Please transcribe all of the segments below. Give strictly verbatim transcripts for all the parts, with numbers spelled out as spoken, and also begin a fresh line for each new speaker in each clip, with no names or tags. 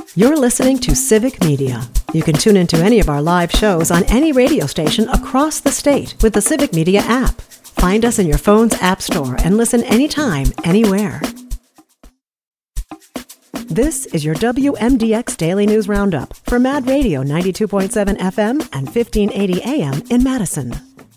You're listening to Civic Media. You can tune into any of our live shows on any radio station across the state with the Civic Media app. Find us in your phone's app store and listen anytime, anywhere. This is your W M D X Daily News Roundup for Mad Radio ninety-two point seven F M and fifteen eighty A M in Madison.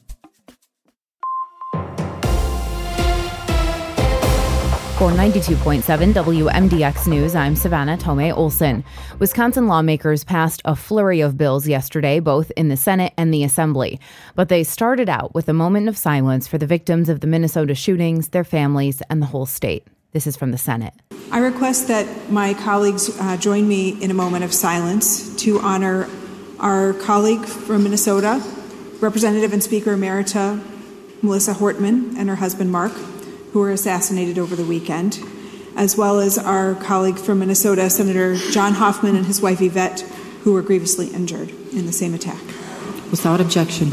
For ninety-two point seven W M D X News, I'm Savannah Tomei Olson. Wisconsin lawmakers passed a flurry of bills yesterday, both in the Senate and the Assembly. But they started out with a moment of silence for the victims of the Minnesota shootings, their families, and the whole state. This is from the Senate.
I request that my colleagues uh, join me in a moment of silence to honor our colleague from Minnesota, Representative and Speaker Emerita Melissa Hortman, and her husband Mark, who were assassinated over the weekend, as well as our colleague from Minnesota, Senator John Hoffman, and his wife Yvette, who were grievously injured in the same attack.
Without objection.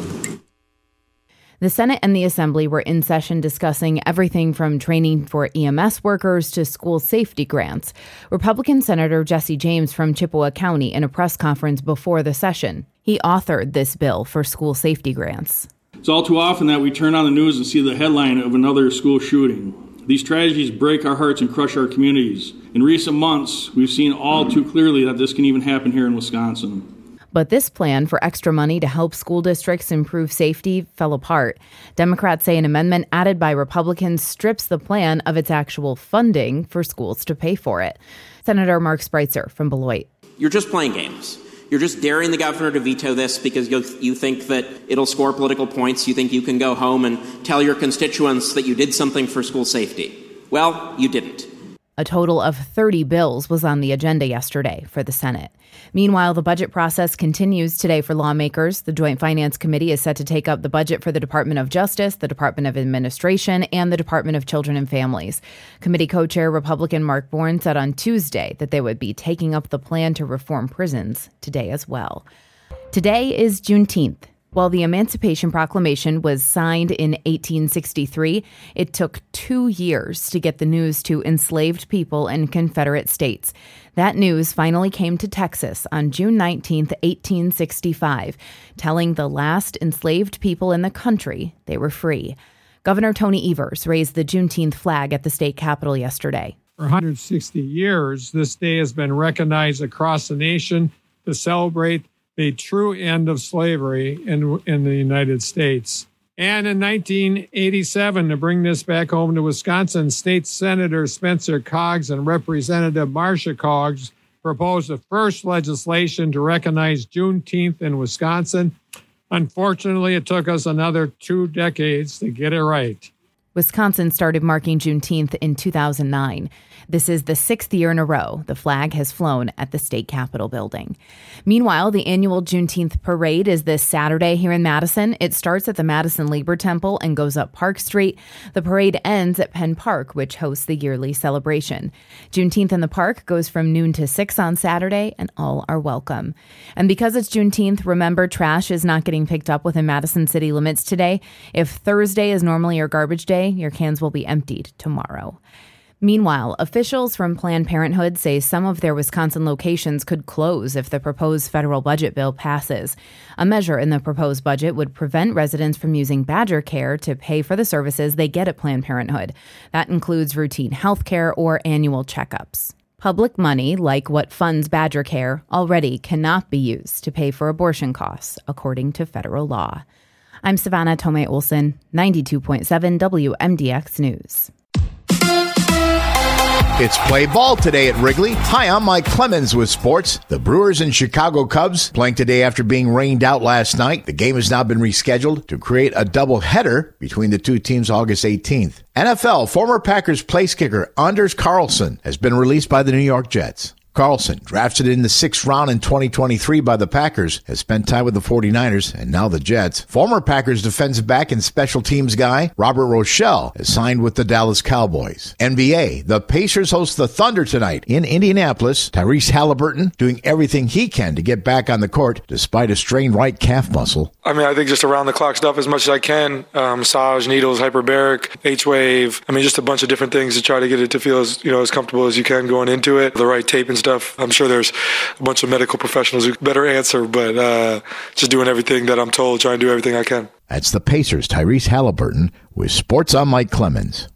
The Senate and the Assembly were in session discussing everything from training for E M S workers to school safety grants. Republican Senator Jesse James from Chippewa County in a press conference before the session. He authored this bill for school safety grants.
It's all too often that we turn on the news and see the headline of another school shooting. These tragedies break our hearts and crush our communities. In recent months, we've seen all too clearly that this can even happen here in Wisconsin.
But this plan for extra money to help school districts improve safety fell apart. Democrats say an amendment added by Republicans strips the plan of its actual funding for schools to pay for it. Senator Mark Spreitzer from Beloit.
You're just playing games. You're just daring the governor to veto this because you, you think that it'll score political points. You think you can go home and tell your constituents that you did something for school safety. Well, you didn't.
A total of thirty bills was on the agenda yesterday for the Senate. Meanwhile, the budget process continues today for lawmakers. The Joint Finance Committee is set to take up the budget for the Department of Justice, the Department of Administration, and the Department of Children and Families. Committee co-chair Republican Mark Bourne said on Tuesday that they would be taking up the plan to reform prisons today as well. Today is Juneteenth. While the Emancipation Proclamation was signed in eighteen sixty-three, it took two years to get the news to enslaved people in Confederate states. That news finally came to Texas on June nineteenth, eighteen sixty-five, telling the last enslaved people in the country they were free. Governor Tony Evers raised the Juneteenth flag at the state capitol yesterday.
For one hundred sixty years, this day has been recognized across the nation to celebrate the true end of slavery in, in the United States. And in nineteen eighty-seven, to bring this back home to Wisconsin, State Senator Spencer Coggs and Representative Marcia Coggs proposed the first legislation to recognize Juneteenth in Wisconsin. Unfortunately, it took us another two decades to get it right.
Wisconsin started marking Juneteenth in two thousand nine. This is the sixth year in a row the flag has flown at the state capitol building. Meanwhile, the annual Juneteenth parade is this Saturday here in Madison. It starts at the Madison Labor Temple and goes up Park Street. The parade ends at Penn Park, which hosts the yearly celebration. Juneteenth in the park goes from noon to six on Saturday, and all are welcome. And because it's Juneteenth, remember, trash is not getting picked up within Madison city limits today. If Thursday is normally your garbage day, your cans will be emptied tomorrow. Meanwhile, officials from Planned Parenthood say some of their Wisconsin locations could close if the proposed federal budget bill passes. A measure in the proposed budget would prevent residents from using Badger Care to pay for the services they get at Planned Parenthood. That includes routine health care or annual checkups. Public money, like what funds Badger Care, already cannot be used to pay for abortion costs, according to federal law. I'm Savannah Tomei Olson, ninety-two point seven W M D X News.
It's play ball today at Wrigley. Hi, I'm Mike Clemens with sports. The Brewers and Chicago Cubs playing today after being rained out last night. The game has now been rescheduled to create a doubleheader between the two teams August eighteenth. N F L former Packers place kicker Anders Carlson has been released by the New York Jets. Carlson, drafted in the sixth round in twenty twenty-three by the Packers, has spent time with the forty-niners and now the Jets. Former Packers defensive back and special teams guy Robert Rochelle has signed with the Dallas Cowboys. N B A, the Pacers host the Thunder tonight in Indianapolis. Tyrese Halliburton doing everything he can to get back on the court despite a strained right calf muscle.
I mean, I think just around the clock stuff as much as I can. Um, massage, needles, hyperbaric, H-wave. I mean, just a bunch of different things to try to get it to feel as, you know, as comfortable as you can going into it. The right tape and stuff stuff. I'm sure there's a bunch of medical professionals who better answer, but uh, just doing everything that I'm told, trying to do everything I can.
That's the Pacers' Tyrese Halliburton with Sports. I'm Mike Clemens.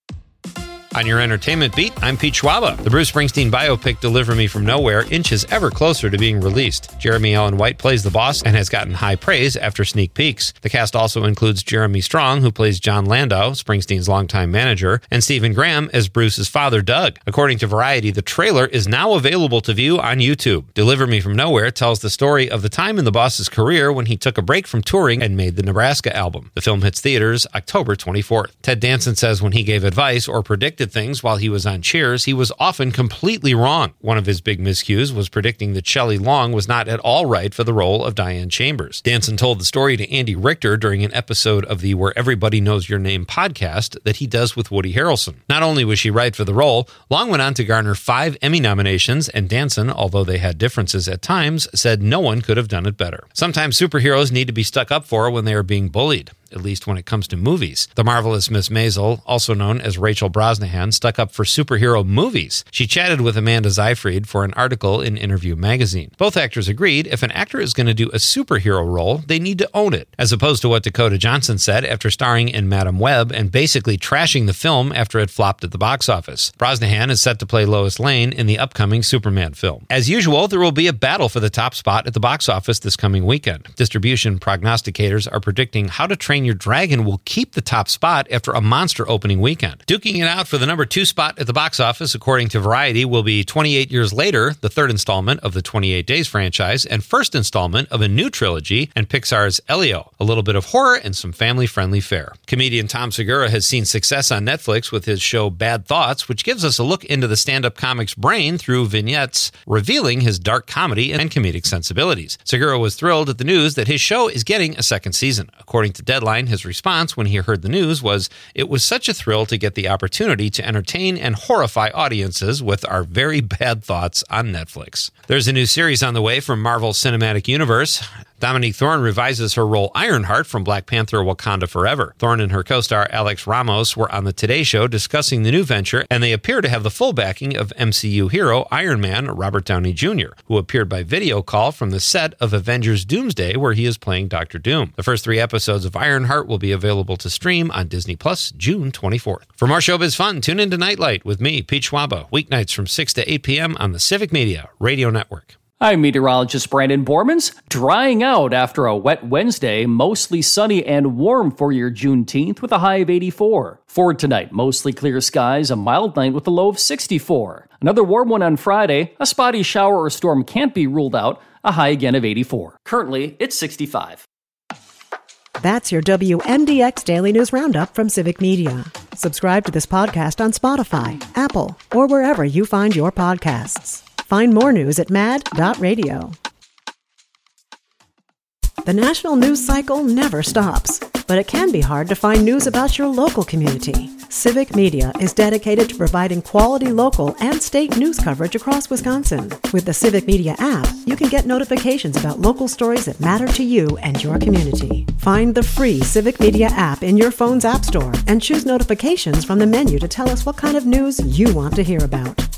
On your entertainment beat, I'm Pete Schwaba. The Bruce Springsteen biopic Deliver Me From Nowhere inches ever closer to being released. Jeremy Allen White plays the boss and has gotten high praise after sneak peeks. The cast also includes Jeremy Strong, who plays John Landau, Springsteen's longtime manager, and Stephen Graham as Bruce's father, Doug. According to Variety, the trailer is now available to view on YouTube. Deliver Me From Nowhere tells the story of the time in the boss's career when he took a break from touring and made the Nebraska album. The film hits theaters October twenty-fourth. Ted Danson says when he gave advice or predicted things while he was on Cheers, he was often completely wrong. One of his big miscues was predicting that Shelley Long was not at all right for the role of Diane Chambers. Danson told the story to Andy Richter during an episode of the Where Everybody Knows Your Name podcast that he does with Woody Harrelson. Not only was she right for the role, Long went on to garner five Emmy nominations, and Danson, although they had differences at times, said no one could have done it better. Sometimes superheroes need to be stuck up for when they are being bullied, at least when it comes to movies. The marvelous Miss Maisel, also known as Rachel Brosnahan, stuck up for superhero movies. She chatted with Amanda Seyfried for an article in Interview magazine. Both actors agreed if an actor is going to do a superhero role, they need to own it, as opposed to what Dakota Johnson said after starring in Madam Web and basically trashing the film after it flopped at the box office. Brosnahan is set to play Lois Lane in the upcoming Superman film. As usual, there will be a battle for the top spot at the box office this coming weekend. Distribution prognosticators are predicting How to Train Your Dragon will keep the top spot after a monster opening weekend. Duking it out for the number two spot at the box office, according to Variety, will be twenty-eight Years Later, the third installment of the twenty-eight Days franchise, and first installment of a new trilogy, and Pixar's Elio, a little bit of horror and some family-friendly fare. Comedian Tom Segura has seen success on Netflix with his show Bad Thoughts, which gives us a look into the stand-up comic's brain through vignettes, revealing his dark comedy and comedic sensibilities. Segura was thrilled at the news that his show is getting a second season. According to Deadline, his response when he heard the news was, "It was such a thrill to get the opportunity to entertain and horrify audiences with our very bad thoughts on Netflix." There's a new series on the way from Marvel Cinematic Universe. Dominique Thorne revises her role Ironheart from Black Panther Wakanda Forever. Thorne and her co-star Alex Ramos were on the Today Show discussing the new venture, and they appear to have the full backing of M C U hero Iron Man Robert Downey Junior, who appeared by video call from the set of Avengers Doomsday, where he is playing Doctor Doom. The first three episodes of Ironheart will be available to stream on Disney Plus June twenty-fourth. For more showbiz fun, tune into Nightlight with me, Pete Schwaba, weeknights from six to eight p.m. on the Civic Media Radio Network.
I'm meteorologist Brandon Bormans. Drying out after a wet Wednesday, mostly sunny and warm for your Juneteenth with a high of eighty-four. For tonight, mostly clear skies, a mild night with a low of sixty-four. Another warm one on Friday, a spotty shower or storm can't be ruled out, a high again of eighty-four. Currently, it's sixty-five.
That's your W M D X Daily News Roundup from Civic Media. Subscribe to this podcast on Spotify, Apple, or wherever you find your podcasts. Find more news at mad dot radio. The national news cycle never stops, but it can be hard to find news about your local community. Civic Media is dedicated to providing quality local and state news coverage across Wisconsin. With the Civic Media app, you can get notifications about local stories that matter to you and your community. Find the free Civic Media app in your phone's app store and choose notifications from the menu to tell us what kind of news you want to hear about.